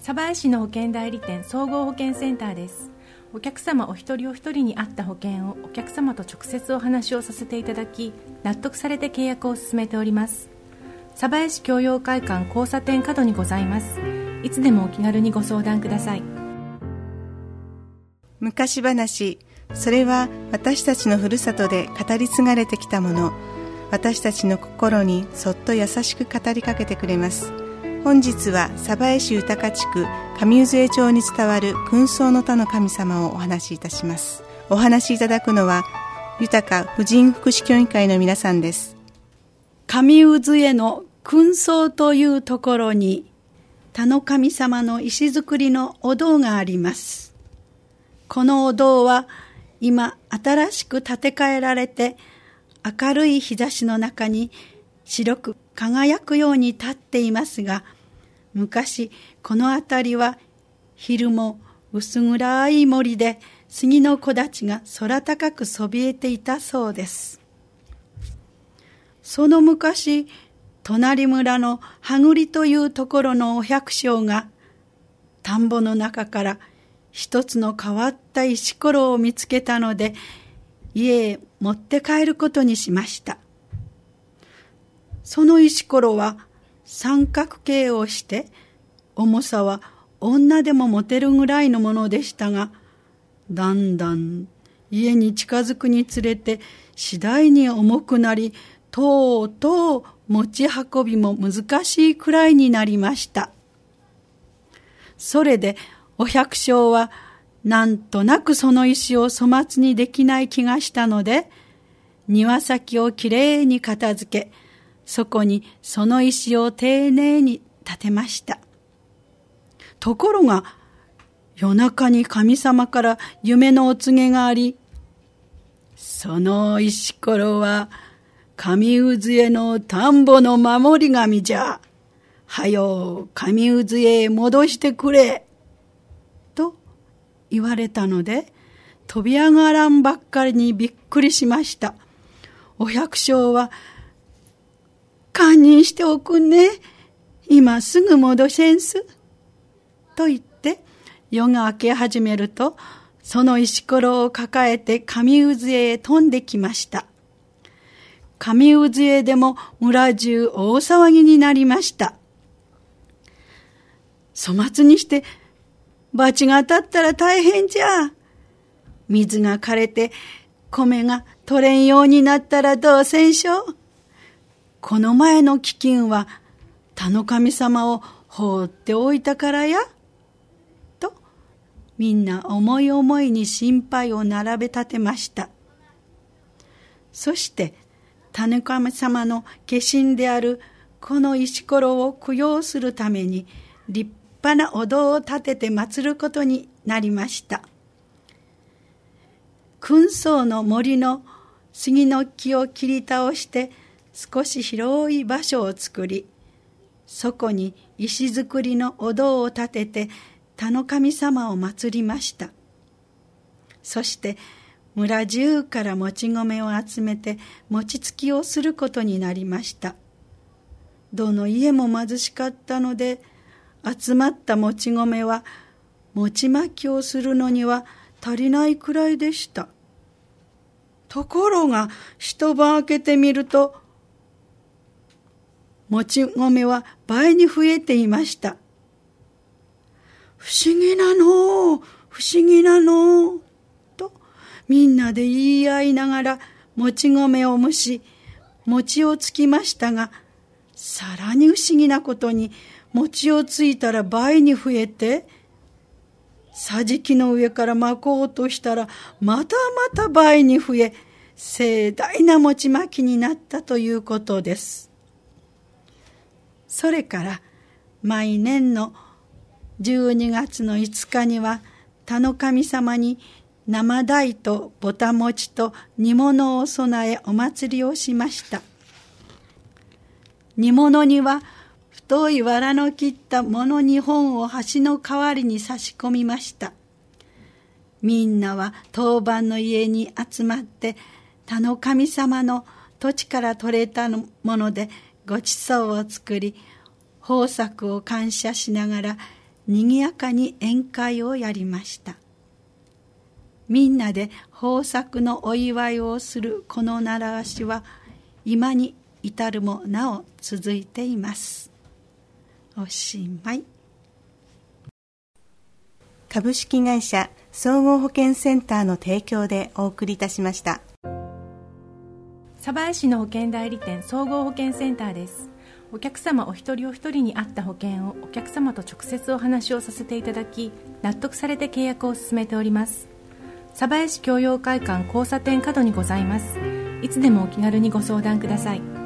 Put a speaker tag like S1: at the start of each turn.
S1: 鯖江市の保険代理店総合保険センターです。お客様お一人お一人に合った保険をお客様と直接お話をさせていただき、納得されて契約を進めております。鯖江市教養会館交差点角にございます。いつでもお気軽にご相談ください。
S2: 昔話、それは私たちのふるさとで語り継がれてきたもの。私たちの心にそっと優しく語りかけてくれます。本日は鯖江市豊地区上渦江町に伝わる勲章の田の神様をお話しいたします。お話しいただくのは豊婦人福祉協議会の皆さんです。
S3: 上渦江の勲章というところに田の神様の石造りのお堂があります。このお堂は今新しく建て替えられて、明るい日差しの中に白く輝くように立っていますが、昔この辺りは昼も薄暗い森で杉の木立が空高くそびえていたそうです。その昔、隣村の羽栗というところのお百姓が田んぼの中から一つの変わった石ころを見つけたので、家へ持って帰ることにしました。その石ころは三角形をして、重さは女でも持てるぐらいのものでしたが、だんだん家に近づくにつれて次第に重くなり、とうとう持ち運びも難しいくらいになりました。それでお百姓はなんとなくその石を粗末にできない気がしたので、庭先をきれいに片付け、そこにその石を丁寧に立てました。ところが夜中に神様から夢のお告げがあり、その石ころは上渦江の田んぼの守り神じゃ。はよ上渦江へ戻してくれ。と言われたので、飛び上がらんばっかりにびっくりしました。お百姓は、堪忍しておくんね。今すぐ戻せんす。と言って、夜が明け始めると、その石ころを抱えて上渦江へ飛んできました。上渦江でも村中大騒ぎになりました。粗末にして罰が当たったら大変じゃ。水が枯れて米が取れんようになったらどうせんしょう。この前の飢饉は田の神様を放っておいたからや。とみんな思い思いに心配を並べ立てました。そして田の神様の化身であるこの石ころを供養するために立派なお堂を建てて祀ることになりました。勲章の森の杉の木を切り倒して少し広い場所を作り、そこに石造りのお堂を建てて田の神様を祀りました。そして村中からもち米を集めて餅つきをすることになりました。どの家も貧しかったので、集まったもち米は餅まきをするのには足りないくらいでした。ところが一晩明けてみると、もち米は倍に増えていました。不思議なの、不思議なの。みんなで言い合いながらもち米を蒸し、餅をつきましたが、さらに不思議なことに餅をついたら倍に増えて、桟敷の上から巻こうとしたらまたまた倍に増え、盛大な餅巻きになったということです。それから毎年の12月の5日には田の神様に生鯛とぼた餅と煮物を備えお祭りをしました。煮物には太い藁の切ったもの2本を箸の代わりに差し込みました。みんなは当番の家に集まって田の神様の土地から取れたものでごちそうを作り、豊作を感謝しながら賑やかに宴会をやりました。みんなで豊作のお祝いをするこの習わしは今に至るもなお続いています。おしまい。
S2: 株式会社総合保険センターの提供でお送りいたしました。
S1: 鯖江市の保険代理店総合保険センターです。お客様お一人お一人に合った保険をお客様と直接お話をさせていただき、納得されて契約を進めております。鯖江市教養会館交差点角にございます。いつでもお気軽にご相談ください。